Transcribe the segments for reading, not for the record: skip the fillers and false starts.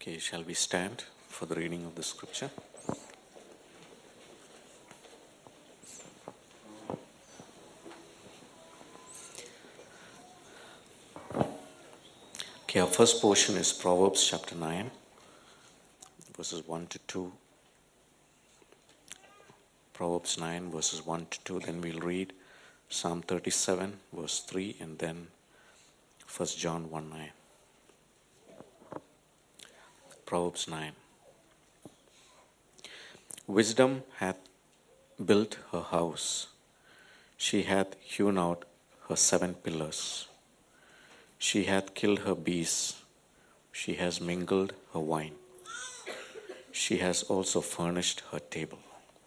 Okay, shall we stand for the reading of the scripture? Okay, our first portion is Proverbs chapter 9, verses 1 to 2. Proverbs 9, verses 1 to 2. Then we'll read Psalm 37, verse 3, and then 1 John 1 9. Proverbs 9. Wisdom hath built her house. She hath hewn out her 7 pillars. She hath killed her beasts. She has mingled her wine. She has also furnished her table.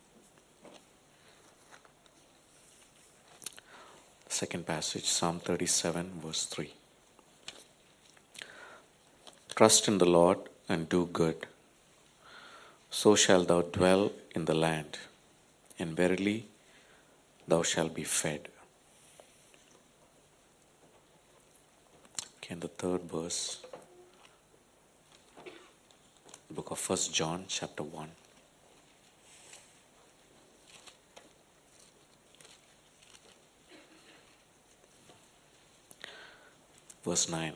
Second passage, Psalm 37, verse 3. Trust in the Lord and do good. So shalt thou dwell in the land, and verily thou shalt be fed. Okay, and the third verse, book of 1 John, chapter 1. Verse 9.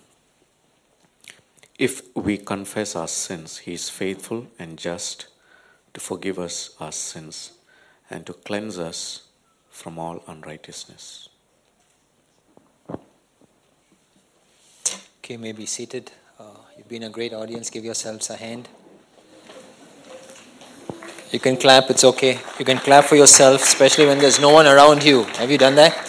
If we confess our sins, he is faithful and just to forgive us our sins and to cleanse us from all unrighteousness. Okay, may be seated. You've been a great audience. Give yourselves a hand. You can clap, it's okay. You can clap for yourself, especially when there's no one around you. Have you done that?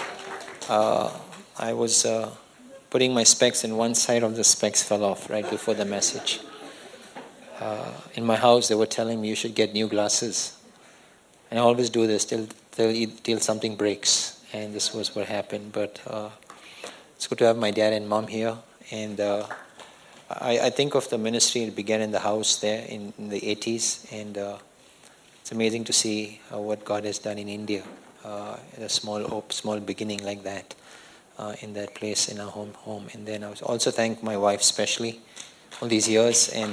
I was putting my specs and one side of the specs fell off right before the message. In my house, they were telling me you should get new glasses. And I always do this till something breaks. And this was what happened. But it's good to have my dad and mom here. And I think of the ministry, it began in the house there in the 80s. And it's amazing to see what God has done in India. A small beginning like that. In that place, in our home. And then I was also thank my wife especially all these years and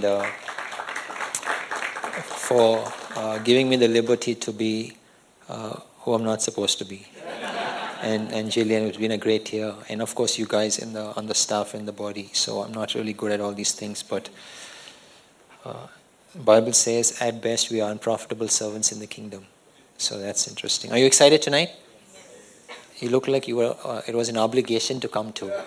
for giving me the liberty to be who I'm not supposed to be. And Jillian, it's been a great year. And of course you guys on the staff and the body. So I'm not really good at all these things, but the Bible says at best we are unprofitable servants in the kingdom. So that's interesting. Are you excited tonight? You look like you were. It was an obligation to come to.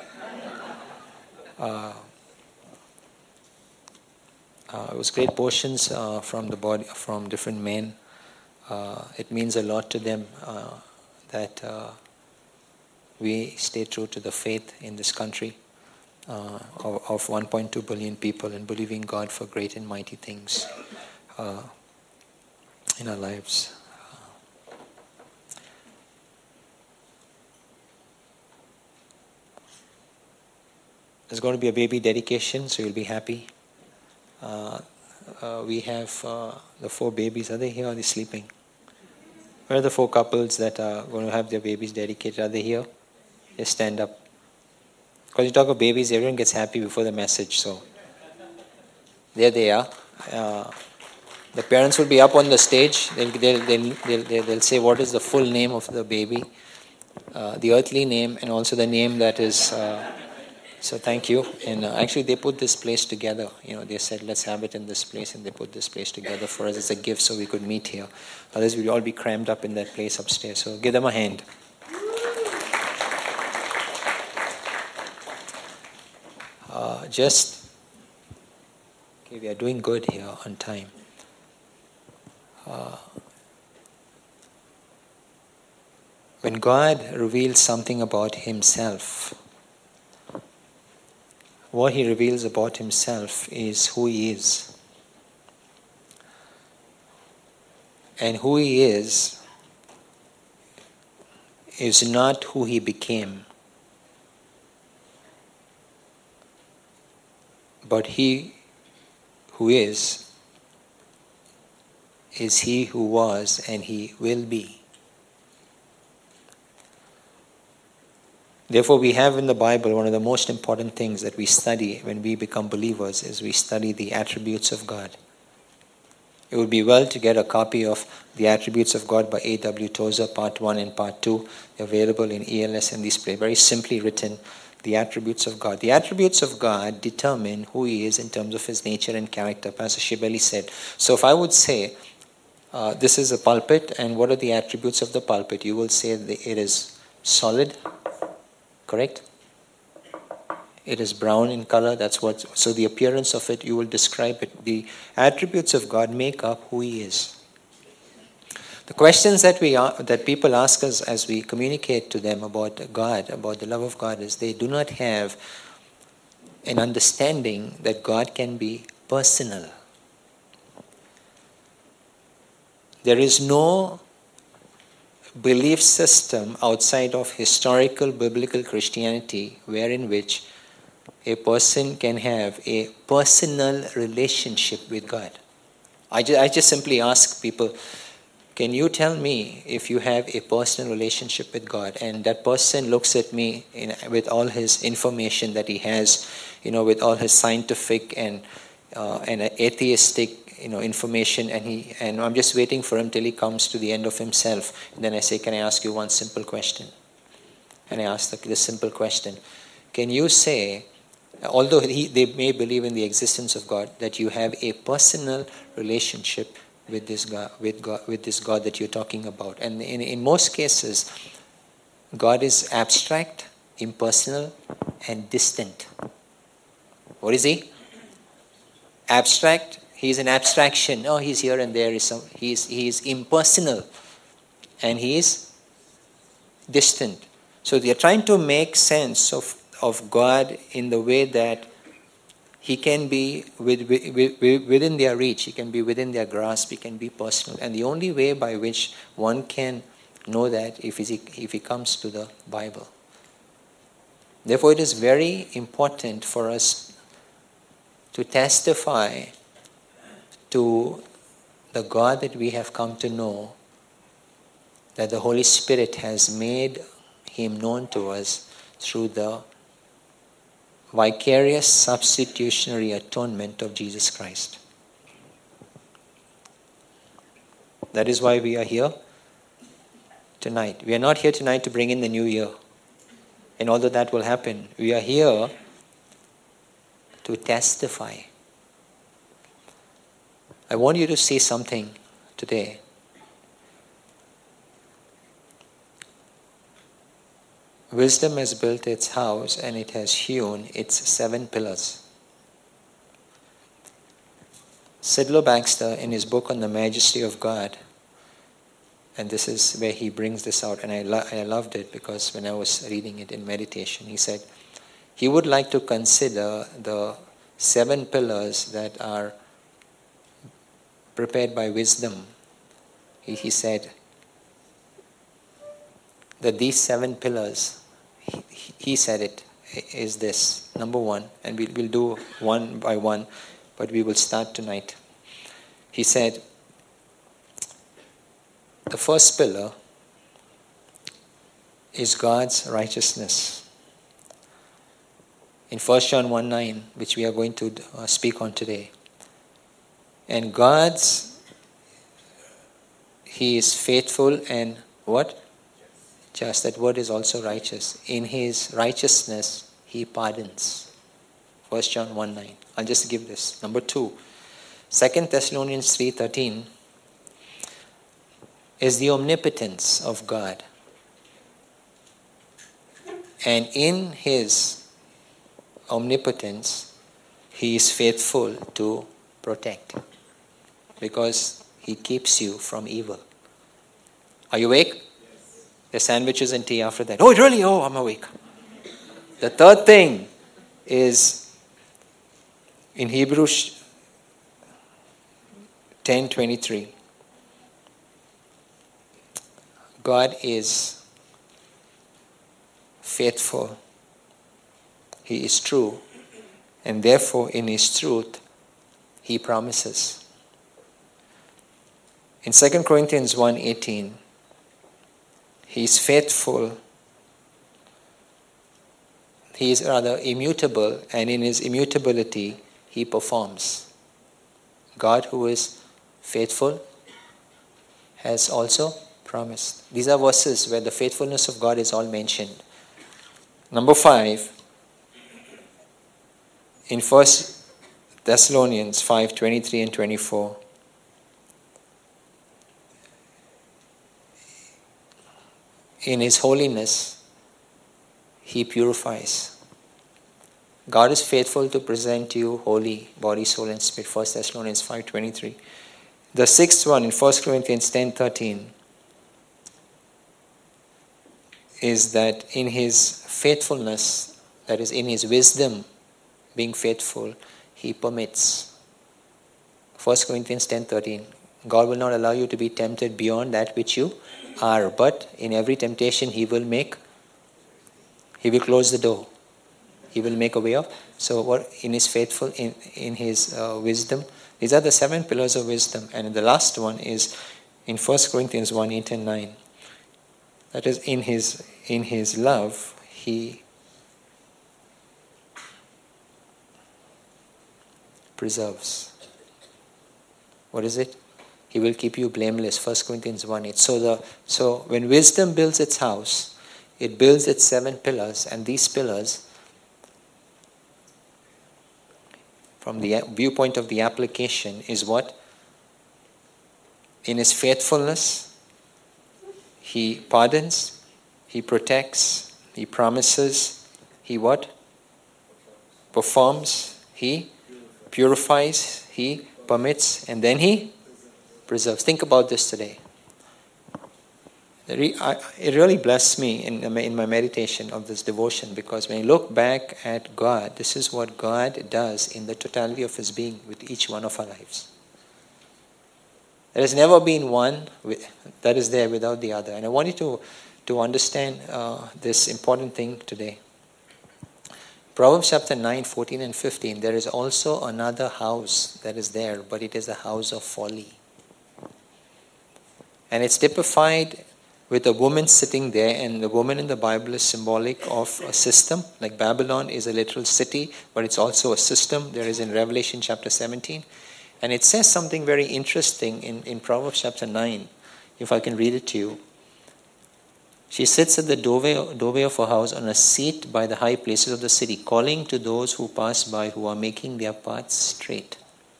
It was great portions from the body, from different men. It means a lot to them that we stay true to the faith in this country of 1.2 billion people and believing God for great and mighty things in our lives. There's going to be a baby dedication, so you'll be happy. We have the 4 babies. Are they here or are they sleeping? Where are the 4 couples that are going to have their babies dedicated? Are they here? Just stand up. Because you talk of babies, everyone gets happy before the message. So there they are. The parents will be up on the stage. They'll say what is the full name of the baby, the earthly name, and also the name that is... So thank you. And actually they put this place together. They said, let's have it in this place. And they put this place together for us as a gift so we could meet here. Otherwise we'd all be crammed up in that place upstairs. So give them a hand. Okay, we are doing good here on time. When God reveals something about Himself, what He reveals about Himself is who He is. And who He is not who He became. But He who is He who was and He will be. Therefore, we have in the Bible one of the most important things that we study when we become believers is we study the attributes of God. It would be well to get a copy of The Attributes of God by A.W. Tozer, Part 1 and Part 2. They're available in ELS and Display. Very simply written, The Attributes of God. The attributes of God determine who He is in terms of His nature and character. Pastor Shibeli said. So if I would say, this is a pulpit, and what are the attributes of the pulpit? You will say that it is solid, correct? It is brown in color. So the appearance of it, you will describe it. The attributes of God make up who He is. The questions that people ask us as we communicate to them about God, about the love of God, is they do not have an understanding that God can be personal. There is no belief system outside of historical biblical Christianity wherein which a person can have a personal relationship with God. I just simply ask people, can you tell me if you have a personal relationship with God? And that person looks at me with all his information that he has, with all his scientific and atheistic information, and I'm just waiting for him till he comes to the end of himself. And then I say, can I ask you one simple question? And I ask this simple question. Can you say, although they may believe in the existence of God, that you have a personal relationship with this God, with this God that you're talking about? And in most cases, God is abstract, impersonal, and distant. What is He? Abstract. He is an abstraction. No, He's here and there. He is impersonal, and He is distant. So they are trying to make sense of God in the way that He can be within their reach. He can be within their grasp. He can be personal. And the only way by which one can know that if he comes to the Bible. Therefore, it is very important for us to testify to the God that we have come to know, that the Holy Spirit has made Him known to us through the vicarious substitutionary atonement of Jesus Christ. That is why we are here tonight. We are not here tonight to bring in the new year. And although that will happen, we are here to testify. I want you to see something today. Wisdom has built its house and it has hewn its 7 pillars. Sidlow Baxter, in his book on the majesty of God, and this is where he brings this out, and I loved it because when I was reading it in meditation, he said he would like to consider the 7 pillars that are prepared by wisdom. He said that these 7 pillars, he said it, is this. Number 1, and we'll do one by one, but we will start tonight. He said, the first pillar is God's righteousness. In 1 John 1:9, which we are going to speak on today. And He is faithful and what? Just. That word is also righteous. In His righteousness, He pardons. 1 John 1:9. I'll just give this. Number 2, 2 Thessalonians 3:13 is the omnipotence of God. And in His omnipotence, He is faithful to protect. Because He keeps you from evil. Are you awake? Yes. There's sandwiches and tea after that. Oh, really? Oh, I'm awake. The third thing is in Hebrews 10:23. God is faithful. He is true. And therefore, in His truth, He promises. In 2 Corinthians 1:18, He is faithful He is rather immutable, and in his immutability, he performs. God, who is faithful, has also promised. These are verses where the faithfulness of God is all mentioned. Number 5, in 1 Thessalonians 5:23 and 24. In his holiness, he purifies. God is faithful to present you holy, body, soul, and spirit. 1 Thessalonians 5:23. The 6th one in 1 Corinthians 10:13 is that in his faithfulness, that is in his wisdom, being faithful, he permits. 1 Corinthians 10:13. God will not allow you to be tempted beyond that which you are, but in every temptation he will close the door. He will make a way of. So what in his faithful, in his wisdom, these are the 7 pillars of wisdom. And the last one is in 1 Corinthians 1:8 and 9. That is in his love, he preserves. What is it? He will keep you blameless. 1 Corinthians 1:8. So when wisdom builds its house, it builds its 7 pillars, and these pillars, from the viewpoint of the application, is what? In his faithfulness, he pardons, he protects, he promises, he what? Performs, he purifies, he permits, and then he preserves. Think about this today. It really blessed me in my meditation of this devotion, because when you look back at God, this is what God does in the totality of his being with each one of our lives. There has never been one that is there without the other. And I want you to understand this important thing today. Proverbs chapter 9, 14 and 15, there is also another house that is there, but it is a house of folly. And it's typified with a woman sitting there, and the woman in the Bible is symbolic of a system. Like Babylon is a literal city, but it's also a system. There is in Revelation chapter 17. And it says something very interesting in Proverbs chapter 9, if I can read it to you. She sits at the doorway of her house on a seat by the high places of the city, calling to those who pass by, who are making their paths straight.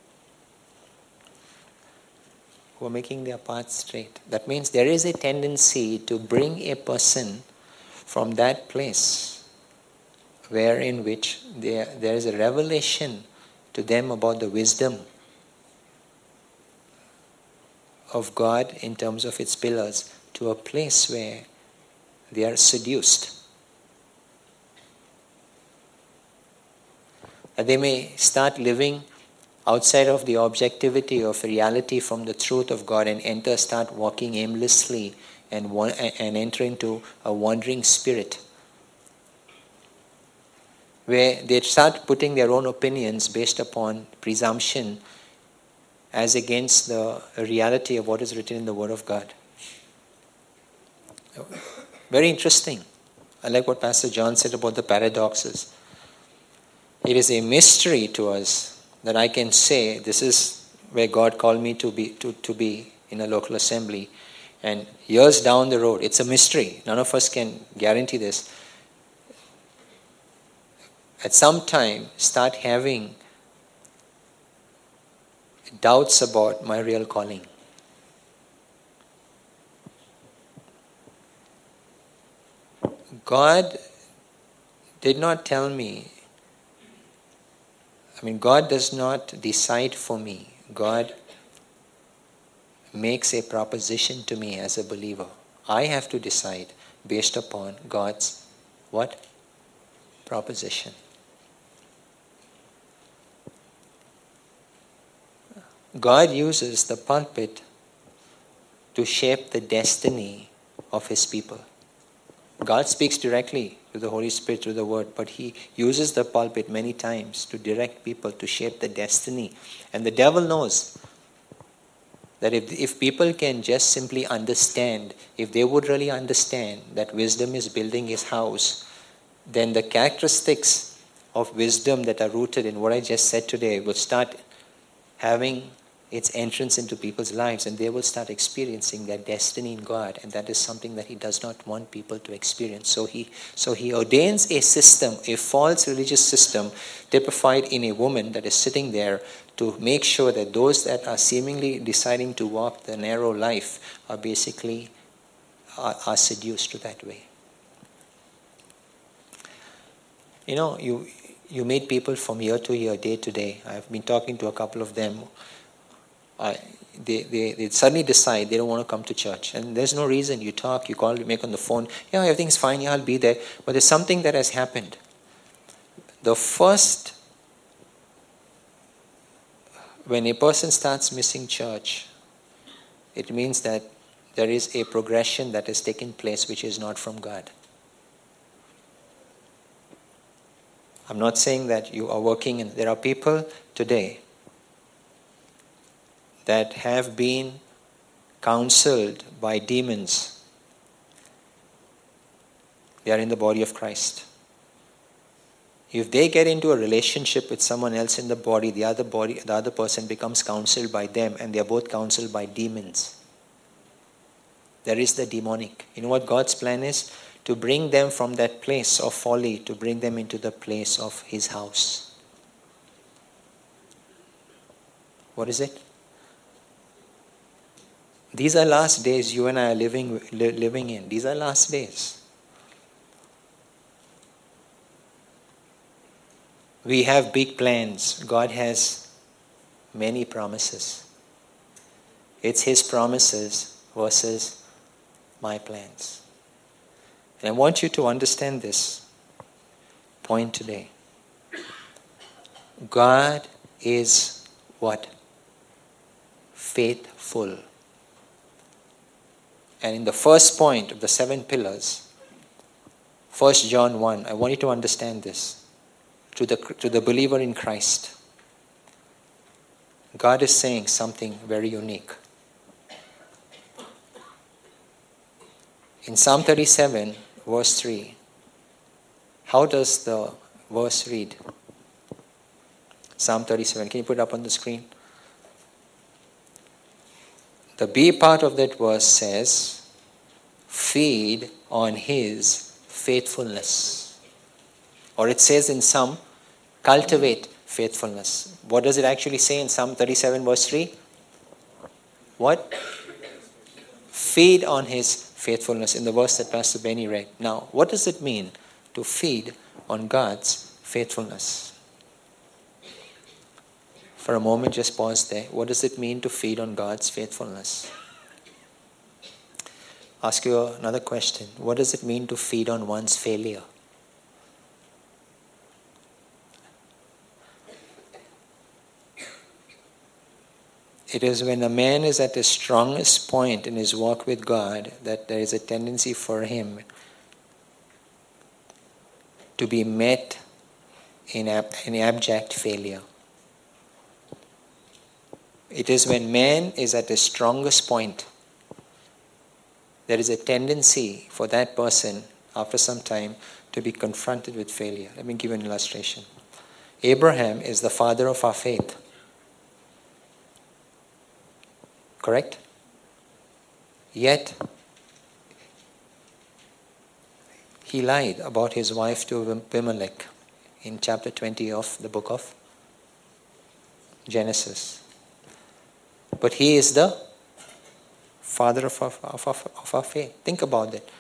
Who are making their paths straight. That means there is a tendency to bring a person from that place wherein which there is a revelation to them about the wisdom of God in terms of its pillars, to a place where they are seduced. That they may start living outside of the objectivity of reality from the truth of God, and start walking aimlessly and enter into a wandering spirit, where they start putting their own opinions based upon presumption as against the reality of what is written in the Word of God. Very interesting. I like what Pastor John said about the paradoxes. It is a mystery to us that I can say this is where God called me to be in a local assembly, and years down the road, it's a mystery. None of us can guarantee this. At some time, start having doubts about my real calling. God did not tell me. God does not decide for me. God makes a proposition to me as a believer. I have to decide based upon God's what? Proposition. God uses the pulpit to shape the destiny of his people. God speaks directly to the Holy Spirit through the Word, but he uses the pulpit many times to direct people, to shape the destiny. And the devil knows that if people can just simply understand, if they would really understand that wisdom is building his house, then the characteristics of wisdom that are rooted in what I just said today will start having its entrance into people's lives, and they will start experiencing their destiny in God, and that is something that He does not want people to experience. So he ordains a system, a false religious system typified in a woman that is sitting there to make sure that those that are seemingly deciding to walk the narrow life are basically are seduced to that way. You know, you meet people from year to year, day to day. I've been talking to a couple of them. They suddenly decide they don't want to come to church. And there's no reason. You talk, you call, you make on the phone. Yeah, everything's fine. Yeah, I'll be there. But there's something that has happened. When a person starts missing church, it means that there is a progression that has taken place which is not from God. I'm not saying that you are working, and there are people today that have been counseled by demons. They are in the body of Christ. If they get into a relationship with someone else in the body, the other person becomes counseled by them, and they are both counseled by demons. There is the demonic. You know what God's plan is? To bring them from that place of folly, to bring them into the place of His house. What is it? These are last days you and I are living in. These are last days. We have big plans. God has many promises. It's His promises versus my plans. And I want you to understand this point today. God is what? Faithful. And in the first point of the 7 pillars, 1 John 1, I want you to understand this. To the believer in Christ, God is saying something very unique. In Psalm 37, verse 3, how does the verse read? Psalm 37, can you put it up on the screen? The B part of that verse says, feed on His faithfulness. Or it says in some, cultivate faithfulness. What does it actually say in Psalm 37 verse 3? What? Feed on His faithfulness, in the verse that Pastor Benny read. Now, what does it mean to feed on God's faithfulness? For a moment, just pause there. What does it mean to feed on God's faithfulness? Ask you another question. What does it mean to feed on one's failure? It is when a man is at his strongest point in his walk with God that there is a tendency for him to be met in abject failure. It is when man is at his strongest point, there is a tendency for that person, after some time, to be confronted with failure. Let me give you an illustration. Abraham is the father of our faith. Correct? Yet, he lied about his wife to Abimelech in chapter 20 of the book of Genesis. But he is the father of our faith. Think about that.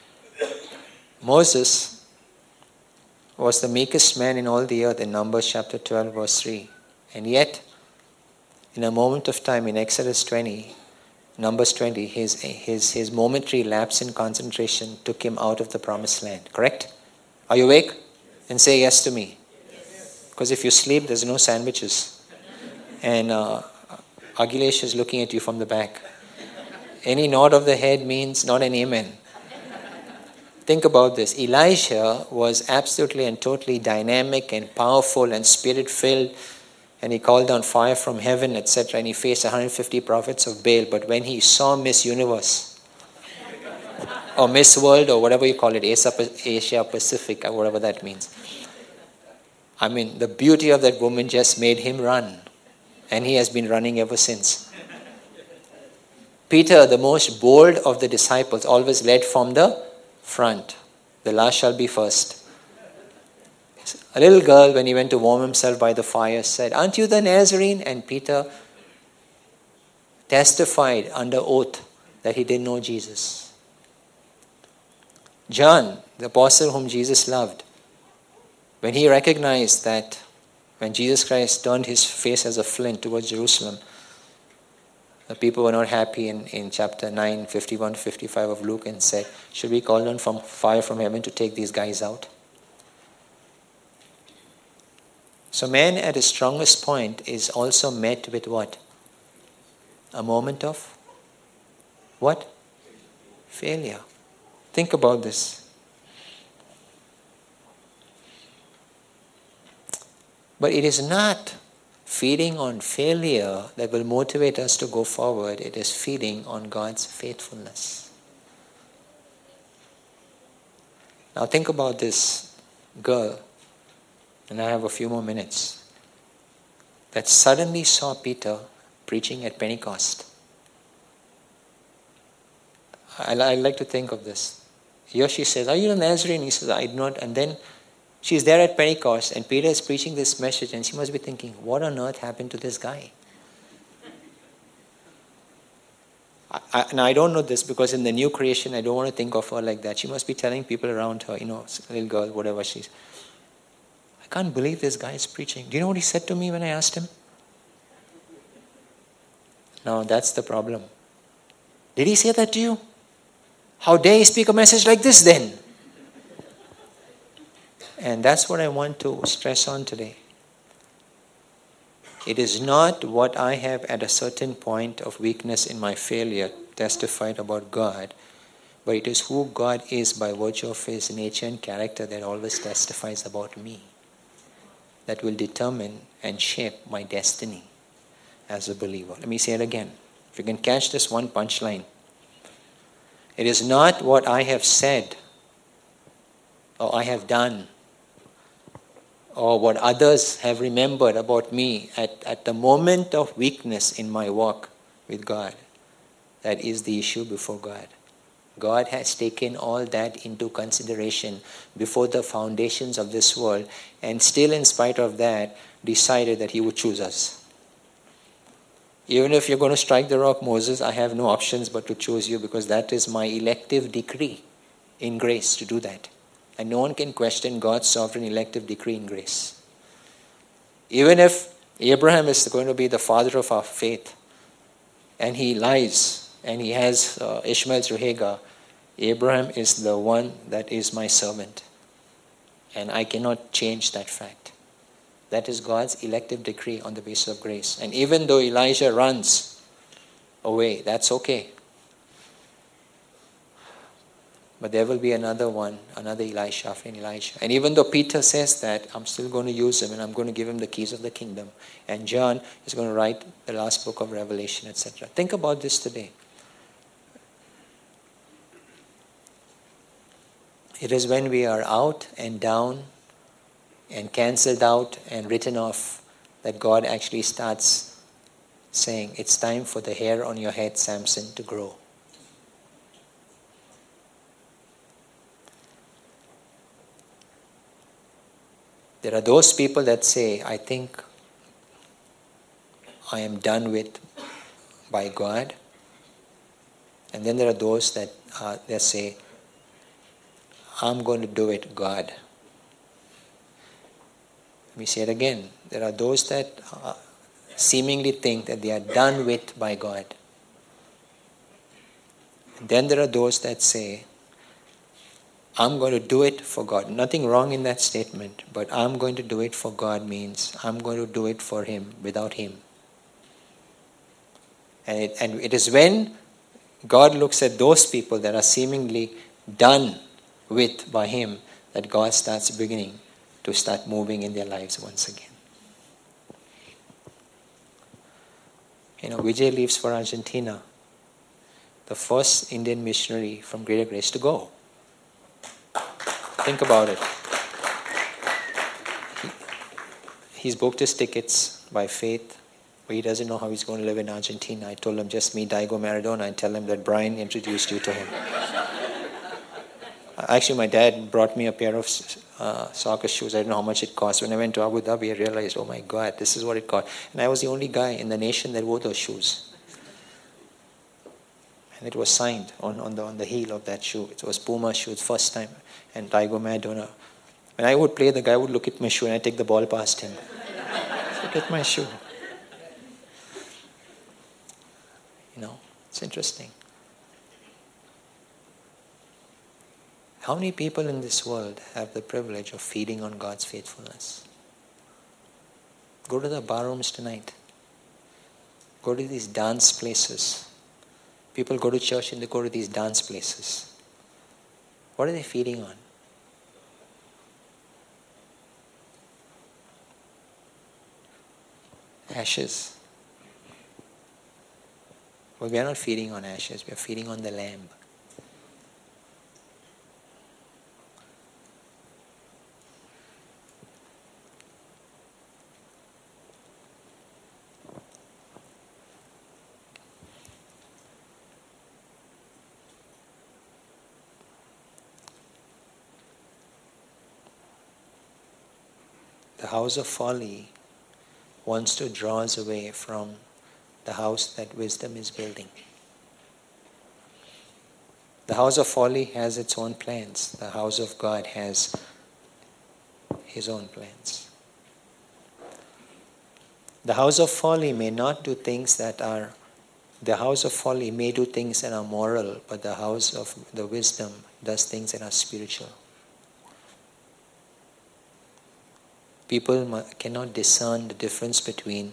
Moses was the meekest man in all the earth in Numbers chapter 12 verse 3. And yet, in a moment of time in Exodus 20, Numbers 20, his momentary lapse in concentration took him out of the promised land. Correct? Are you awake? And say yes to me. Because if you sleep, there's no sandwiches. And Agilesh is looking at you from the back. Any nod of the head means not an amen. Think about this. Elijah was absolutely and totally dynamic and powerful and spirit-filled. And he called down fire from heaven, etc. And he faced 150 prophets of Baal. But when he saw Miss Universe, or Miss World, or whatever you call it, Asia Pacific, or whatever that means. I mean, the beauty of that woman just made him run. And he has been running ever since. Peter, the most bold of the disciples, always led from the front. The last shall be first. A little girl, when he went to warm himself by the fire, said, "Aren't you the Nazarene?" And Peter testified under oath that he didn't know Jesus. John, the apostle whom Jesus loved, when he recognized that when Jesus Christ turned his face as a flint towards Jerusalem, the people were not happy in chapter 9, 51, 55 of Luke, and said, "Should we call down from fire from heaven to take these guys out?" So man at his strongest point is also met with what? A moment of what? Failure. Think about this. But it is not feeding on failure that will motivate us to go forward. It is feeding on God's faithfulness. Now think about this girl, and I have a few more minutes, that suddenly saw Peter preaching at Pentecost. I like to think of this. Here she says, "Are you a Nazarene?" He says, "I do not." And then she's there at Pentecost, and Peter is preaching this message, and she must be thinking, what on earth happened to this guy? Now, I don't know this because in the new creation, I don't want to think of her like that. She must be telling people around her, little girl, whatever she's. I can't believe this guy is preaching. Do you know what he said to me when I asked him? Now, that's the problem. Did he say that to you? How dare he speak a message like this then? And that's what I want to stress on today. It is not what I have at a certain point of weakness in my failure testified about God, but it is who God is by virtue of His nature and character that always testifies about me, that will determine and shape my destiny as a believer. Let me say it again. If you can catch this one punchline. It is not what I have said or I have done or what others have remembered about me at the moment of weakness in my walk with God that is the issue before God. God has taken all that into consideration before the foundations of this world, and still in spite of that decided that He would choose us. Even if you're going to strike the rock, Moses, I have no options but to choose you, because that is my elective decree in grace to do that. And no one can question God's sovereign elective decree in grace. Even if Abraham is going to be the father of our faith, and he lies, and he has Ishmael through Hagar, Abraham is the one that is my servant. And I cannot change that fact. That is God's elective decree on the basis of grace. And even though Elijah runs away, that's okay. But there will be another one, another Elisha after Elijah. And even though Peter says that, I'm still going to use him and I'm going to give him the keys of the kingdom. And John is going to write the last book of Revelation, etc. Think about this today. It is when we are out and down and cancelled out and written off that God actually starts saying, it's time for the hair on your head, Samson, to grow. There are those people that say, I think I am done with by God. And then there are those that say, I'm going to do it, God. Let me say it again. There are those that seemingly think that they are done with by God. And then there are those that say, I'm going to do it for God. Nothing wrong in that statement, but I'm going to do it for God means I'm going to do it for Him without Him. And it is when God looks at those people that are seemingly done with by Him that God starts beginning to start moving in their lives once again. Vijay leaves for Argentina. the first Indian missionary from Greater Grace to go. Think about it. He's booked his tickets by faith, but he doesn't know how he's going to live in Argentina. I told him, just meet Diego Maradona and tell him that Brian introduced you to him. Actually, my dad brought me a pair of soccer shoes. I don't know how much it cost. When I went to Abu Dhabi, I realized, oh my God, this is what it cost. And I was the only guy in the nation that wore those shoes. And it was signed on the heel of that shoe. It was Puma shoes, first time. And Diego Maradona. When I would play, the guy would look at my shoe and I'd take the ball past him. Look at my shoe. You know, it's interesting. How many people in this world have the privilege of feeding on God's faithfulness? Go to the bar rooms tonight. Go to these dance places. People go to church and they go to these dance places. What are they feeding on? Ashes. But we are not feeding on ashes, we are feeding on the Lamb. The house of folly wants to draw us away from the house that wisdom is building. The house of folly has its own plans. The house of God has his own plans. The house of folly may not do things that are, the house of folly may do things that are moral, but the house of the wisdom does things that are spiritual. People cannot discern the difference between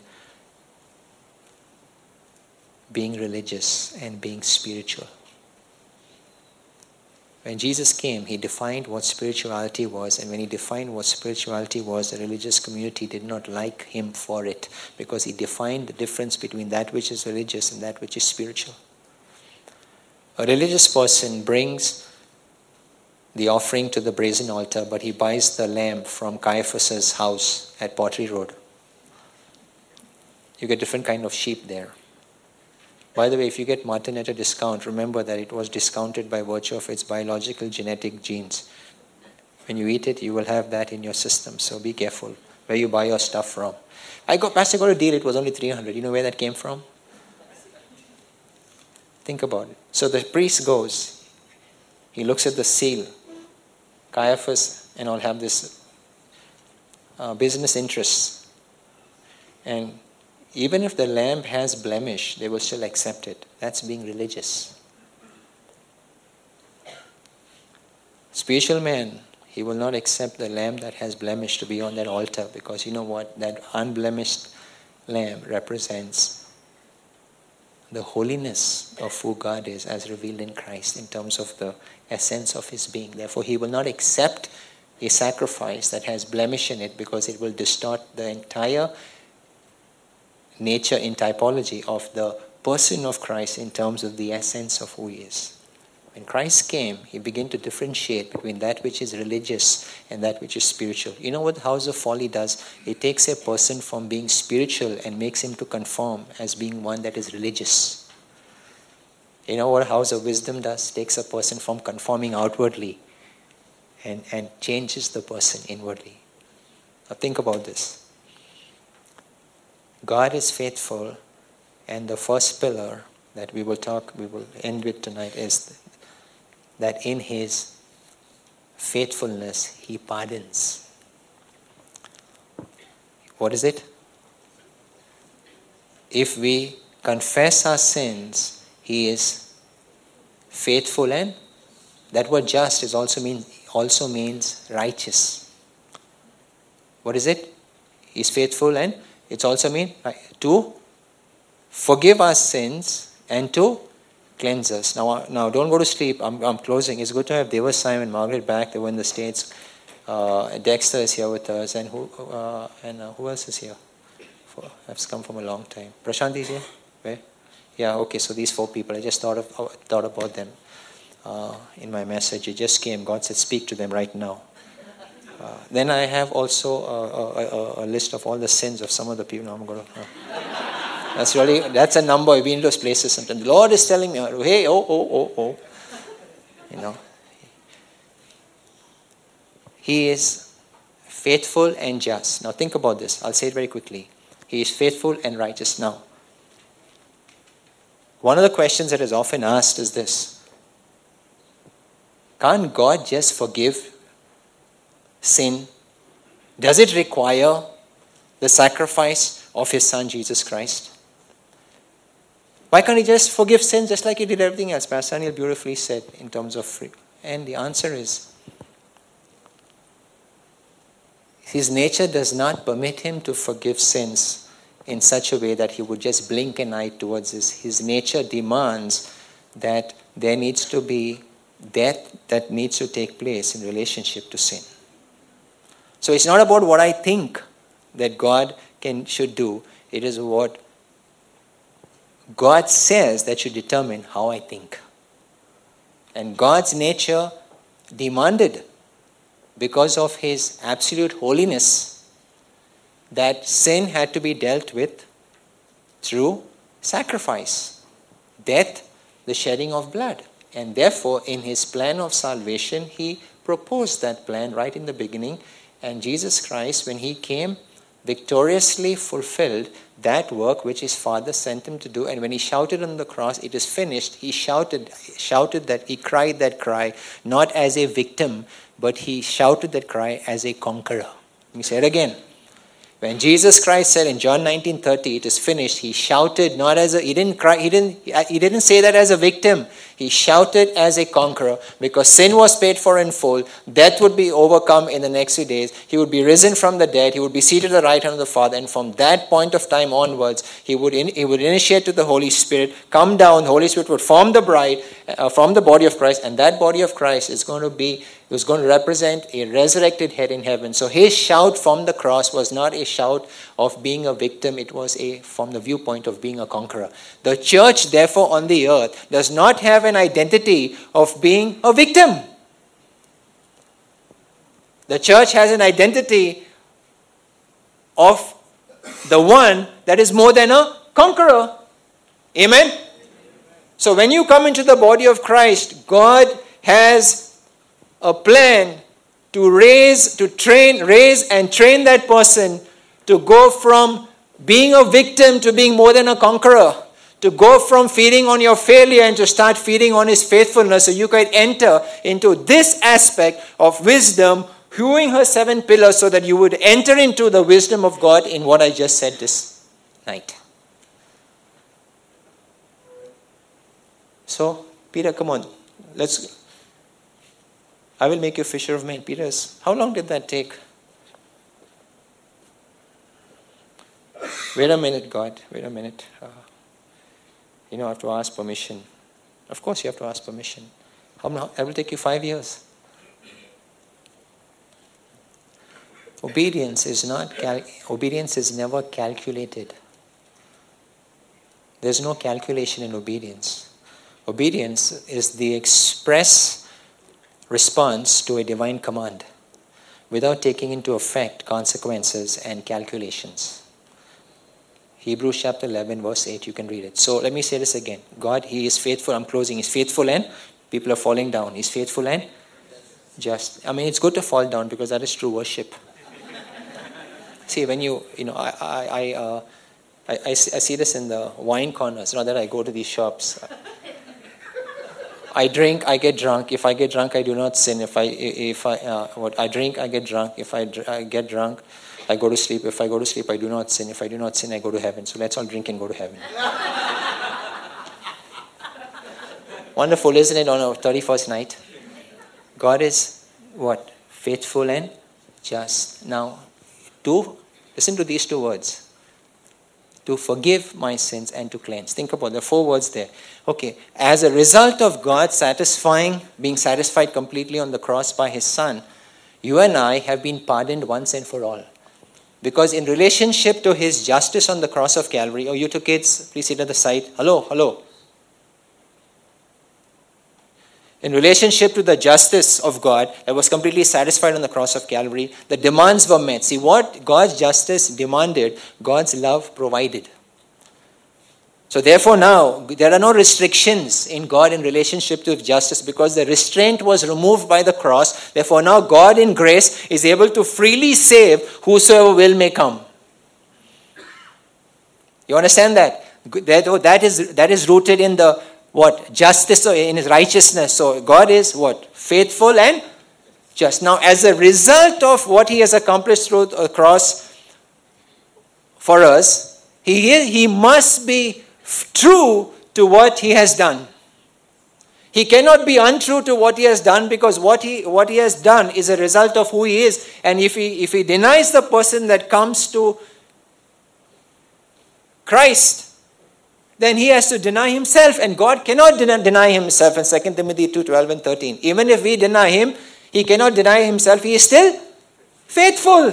being religious and being spiritual. When Jesus came, he defined what spirituality was, and when he defined what spirituality was, the religious community did not like him for it, because he defined the difference between that which is religious and that which is spiritual. A religious person brings the offering to the brazen altar, but he buys the lamb from Caiaphas's house at Pottery Road. You get different kind of sheep there. By the way, if you get mutton at a discount, remember that it was discounted by virtue of its biological genetic genes. When you eat it, you will have that in your system, so be careful where you buy your stuff from. Pastor got a deal, it was only 300. You know where that came from? Think about it. So the priest goes, he looks at the seal. Caiaphas and all have this business interests. And even if the lamb has blemish, they will still accept it. That's being religious. Spiritual man, he will not accept the lamb that has blemish to be on that altar, because you know what? That unblemished lamb represents the holiness of who God is as revealed in Christ in terms of the essence of his being. Therefore, he will not accept a sacrifice that has blemish in it, because it will distort the entire nature in typology of the person of Christ in terms of the essence of who he is. When Christ came, he began to differentiate between that which is religious and that which is spiritual. You know what the house of folly does? It takes a person from being spiritual and makes him to conform as being one that is religious. You know what a house of wisdom does? It takes a person from conforming outwardly and changes the person inwardly. Now think about this. God is faithful, and the first pillar that we will end with tonight is that in his faithfulness he pardons. What is it? If we confess our sins, he is faithful, and that word just is also means righteous. What is it? He's faithful, and it's also mean to forgive our sins and to cleanse us. Now don't go to sleep. I'm closing. It's good to have Deva Simon and Margaret back. They were in the States. Dexter is here with us, and who else is here? Has come from a long time. Prashant is here. Where? Yeah, okay, so these 4 people, I just thought about them in my message. It just came. God said, speak to them right now. Then I have also a list of all the sins of some of the people. No, I'm going to... That's a number. I've been to those places sometimes. The Lord is telling me, hey, oh. You know. He is faithful and just. Now think about this. I'll say it very quickly. He is faithful and righteous. Now, one of the questions that is often asked is this. Can't God just forgive sin? Does it require the sacrifice of His Son, Jesus Christ? Why can't He just forgive sin just like He did everything else? Pastor Daniel beautifully said in terms of free. And the answer is, His nature does not permit Him to forgive sins in such a way that He would just blink an eye towards this. His nature demands that there needs to be death that needs to take place in relationship to sin. So it's not about what I think that God should do. It is what God says that should determine how I think. And God's nature demanded, because of His absolute holiness, that sin had to be dealt with through sacrifice, death, the shedding of blood. And therefore, in His plan of salvation, He proposed that plan right in the beginning. And Jesus Christ, when He came, victoriously fulfilled that work which His Father sent Him to do. And when He shouted on the cross, it is finished, He shouted that, He cried that cry, not as a victim, but He shouted that cry as a conqueror. Let me say it again. When Jesus Christ said in John 19:30, it is finished, He shouted not as He didn't cry, He didn't say that as a victim. He shouted as a conqueror, because sin was paid for in full. Death would be overcome in the next few days. He would be risen from the dead. He would be seated at the right hand of the Father. And from that point of time onwards, He would initiate to the Holy Spirit, come down. The Holy Spirit would form the bride from the body of Christ. And that body of Christ is going to represent a resurrected head in heaven. So His shout from the cross was not a shout of being a victim. It was from the viewpoint of being a conqueror. The church, therefore, on the earth does not have an identity of being a victim. The church has an identity of the one that is more than a conqueror. Amen? So when you come into the body of Christ, God has a plan to raise and train that person to go from being a victim to being more than a conqueror. To go from feeding on your failure and to start feeding on His faithfulness, so you can enter into this aspect of wisdom, hewing her 7 pillars, so that you would enter into the wisdom of God in what I just said this night. So, Peter, come on. I will make you a fisher of men. Peter, how long did that take? Wait a minute, God. Wait a minute. I have to ask permission. Of course you have to ask permission. It will take you 5 years. Obedience is never calculated. There's no calculation in obedience. Obedience is the express response to a divine command without taking into effect consequences and calculations. Hebrews chapter 11 verse 8, you can read it. So let me say this again. God, He is faithful. I'm closing. He's faithful and people are falling down. He's faithful and just. It's good to fall down because that is true worship. See, when I see this in the wine corners. Not that I go to these shops. I drink, I get drunk. If I get drunk, I do not sin. I drink, I get drunk. If I get drunk, I go to sleep. If I go to sleep, I do not sin. If I do not sin, I go to heaven. So let's all drink and go to heaven. Wonderful, isn't it, on our 31st night? God is what? Faithful and just. Now, listen to these 2 words. To forgive my sins and to cleanse. Think about the 4 words there. Okay, as a result of God being satisfied completely on the cross by His Son, you and I have been pardoned once and for all. Because in relationship to his justice on the cross of Calvary, you two kids, please sit at the side. Hello. In relationship to the justice of God that was completely satisfied on the cross of Calvary, the demands were met. See, what God's justice demanded, God's love provided. So therefore now, there are no restrictions in God in relationship to justice because the restraint was removed by the cross. Therefore now God in grace is able to freely save whosoever will may come. You understand that? That is rooted in the what? Justice, in his righteousness. So God is what? Faithful and just. Now as a result of what he has accomplished through the cross for us, he must be true to what he has done. He cannot be untrue to what he has done because what he has done is a result of who he is. And if he denies the person that comes to Christ, then he has to deny himself, and God cannot deny himself in 2 Timothy 2:12 and 13. Even if we deny him, he cannot deny himself. He is still faithful.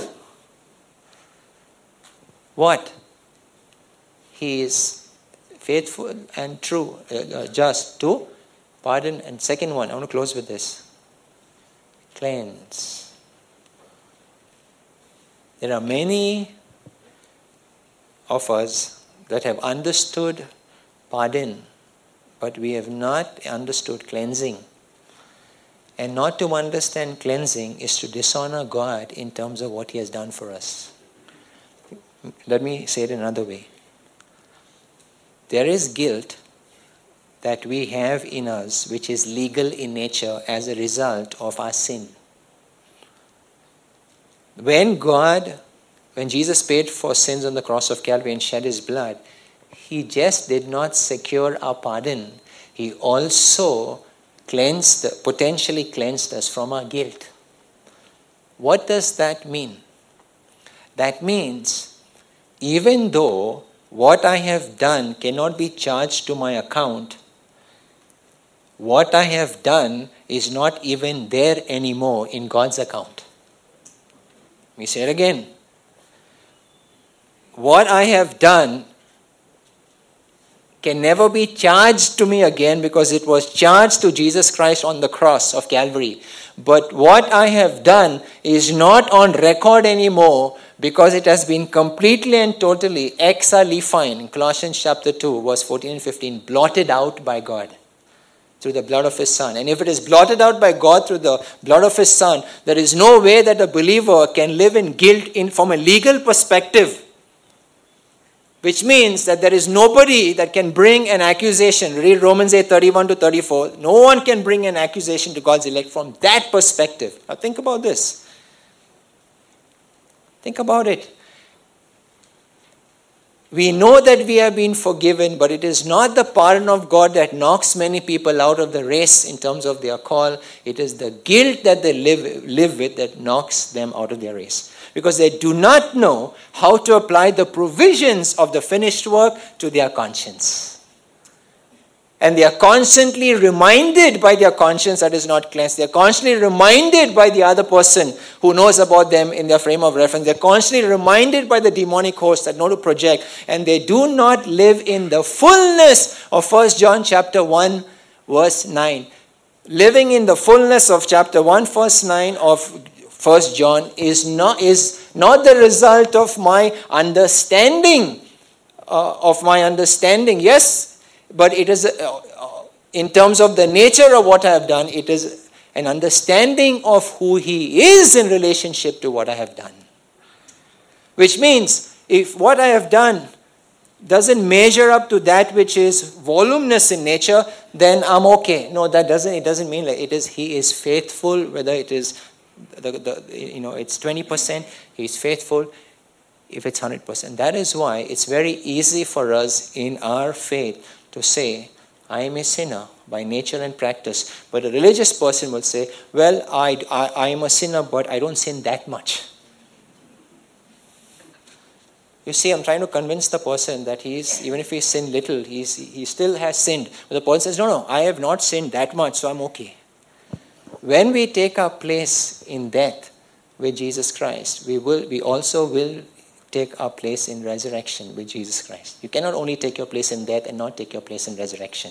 What? He is faithful and true, just to pardon. And second one, I want to close with this. Cleanse. There are many of us that have understood pardon, but we have not understood cleansing. And not to understand cleansing is to dishonor God in terms of what he has done for us. Let me say it another way. There is guilt that we have in us which is legal in nature as a result of our sin. When Jesus paid for sins on the cross of Calvary and shed his blood, he just did not secure our pardon. He also potentially cleansed us from our guilt. What does that mean? That means even though what I have done cannot be charged to my account, what I have done is not even there anymore in God's account. Let me say it again. What I have done can never be charged to me again because it was charged to Jesus Christ on the cross of Calvary. But what I have done is not on record anymore because it has been completely and totally exalifine, in Colossians chapter 2, verse 14 and 15, blotted out by God through the blood of his Son. And if it is blotted out by God through the blood of his Son, there is no way that a believer can live in guilt from a legal perspective. Which means that there is nobody that can bring an accusation. Read Romans 8:31 to 34. No one can bring an accusation to God's elect from that perspective. Now think about this. Think about it. We know that we have been forgiven, but it is not the pardon of God that knocks many people out of the race in terms of their call. It is the guilt that they live with that knocks them out of their race. Because they do not know how to apply the provisions of the finished work to their conscience. And they are constantly reminded by their conscience that is not cleansed. They are constantly reminded by the other person who knows about them in their frame of reference. They are constantly reminded by the demonic host that know to project. And they do not live in the fullness of 1 John chapter 1 verse 9. Living in the fullness of chapter 1 verse 9 of 1 John is not the result of my understanding. Yes, but it is, in terms of the nature of what I have done, it is an understanding of who he is in relationship to what I have done. Which means, if what I have done doesn't measure up to that which is voluminous in nature, then I'm okay. No, it doesn't mean like it is. He is faithful, whether it is it's 20%, he's faithful if it's 100%. That is why it's very easy for us in our faith to say, I am a sinner by nature and practice. But a religious person will say, well, I am a sinner, but I don't sin that much. You see, I'm trying to convince the person that even if he sinned little, he still has sinned. But the person says, no, I have not sinned that much, so I'm okay. When we take our place in death with Jesus Christ, we also will take our place in resurrection with Jesus Christ. You cannot only take your place in death and not take your place in resurrection.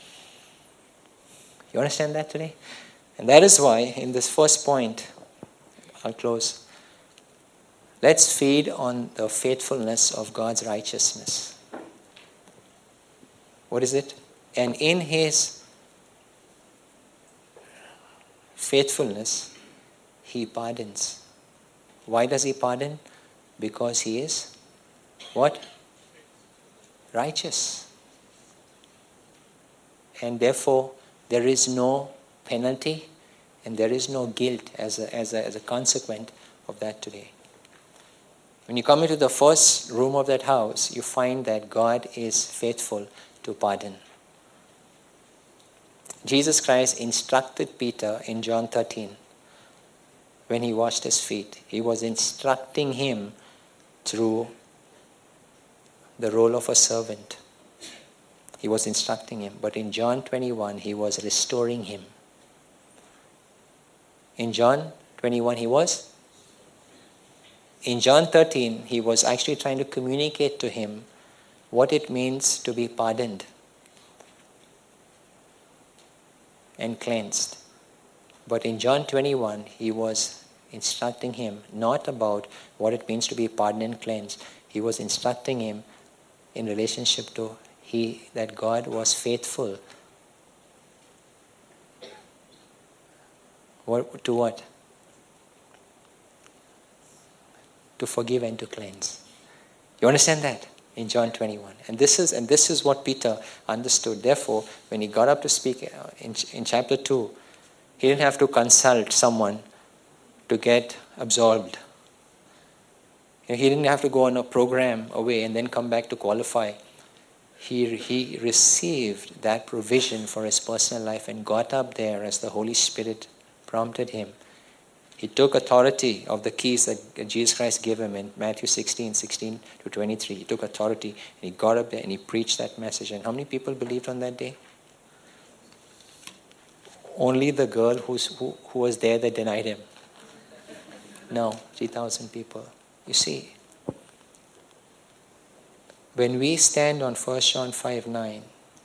You understand that today? And that is why in this first point, I'll close. Let's feed on the faithfulness of God's righteousness. What is it? And in His faithfulness, He pardons. Why does He pardon? Because He is what? Righteous. And therefore, there is no penalty and there is no guilt as a consequence of that today. When you come into the first room of that house, you find that God is faithful to pardon. Jesus Christ instructed Peter in John 13 when He washed his feet. He was instructing him through the role of a servant. He was instructing him. But in John 21, He was restoring him. In John 21, He was. In John 13, He was actually trying to communicate to him what it means to be pardoned and cleansed. But in John 21, He was instructing him not about what it means to be pardoned and cleansed. He was instructing him in relationship to that God was faithful. To what? To forgive and to cleanse. You understand that? In John 21. And this is what Peter understood. Therefore, when he got up to speak in chapter 2, he didn't have to consult someone to get absolved. He didn't have to go on a program away and then come back to qualify. He received that provision for his personal life and got up there as the Holy Spirit prompted him. He took authority of the keys that Jesus Christ gave him in Matthew 16 to 23. He took authority and he got up there and he preached that message. And how many people believed on that day? Only the girl who was there that denied him. No, 3,000 people. You see, when we stand on 1 John 5:9,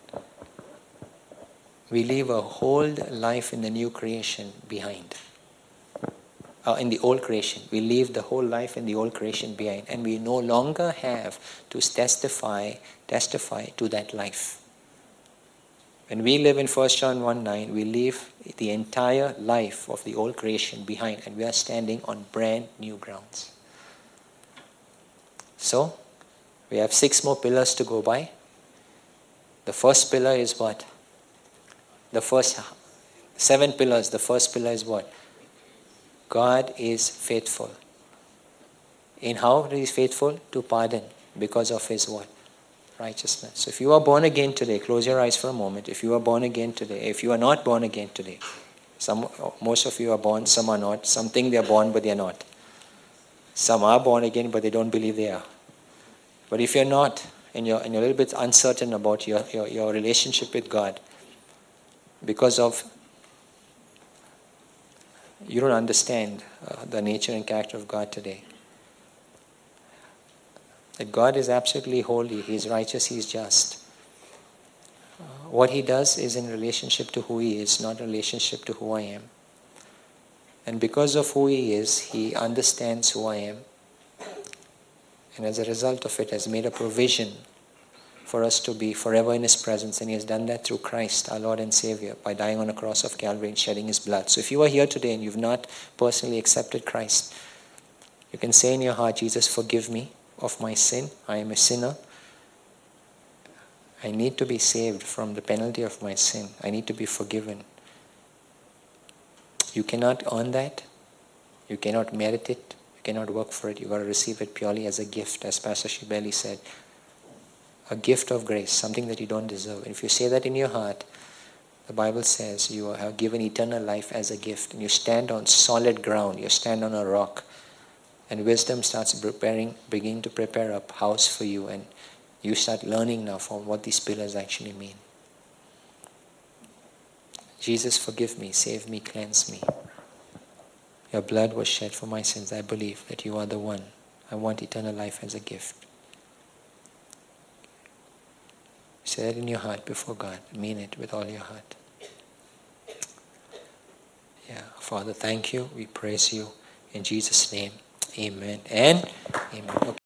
we leave a whole life in the new creation behind. In the old creation. We leave the whole life in the old creation behind. And we no longer have to testify to that life. When we live in 1 John 1:9, we leave the entire life of the old creation behind. And we are standing on brand new grounds. So, we have 6 more pillars to go by. The first pillar is what? The first 7 pillars. The first pillar is what? God is faithful. In how He is faithful? To pardon because of His what? Righteousness. So if you are born again today, close your eyes for a moment. If you are born again today, if you are not born again today, most of you are born, some are not. Some think they are born but they are not. Some are born again but they don't believe they are. But if you're not, and you're a little bit uncertain about your relationship with God, because of you don't understand the nature and character of God today. That God is absolutely holy, He is righteous, He is just. What He does is in relationship to who He is, not in relationship to who I am. And because of who He is, He understands who I am. And as a result of it, has made a provision for us to be forever in His presence. And He has done that through Christ, our Lord and Savior, by dying on the cross of Calvary and shedding His blood. So if you are here today and you've not personally accepted Christ, you can say in your heart, Jesus, forgive me of my sin. I am a sinner. I need to be saved from the penalty of my sin. I need to be forgiven. You cannot earn that. You cannot merit it. You cannot work for it. You've got to receive it purely as a gift, as Pastor Shibeli said. A gift of grace, something that you don't deserve. And if you say that in your heart, the Bible says you are given eternal life as a gift. And you stand on solid ground. You stand on a rock. And wisdom starts beginning to prepare a house for you. And you start learning now from what these pillars actually mean. Jesus, forgive me, save me, cleanse me. Your blood was shed for my sins. I believe that you are the one. I want eternal life as a gift. Say that in your heart before God. Mean it with all your heart. Yeah, Father, thank you. We praise you. In Jesus' name, amen and amen. Okay.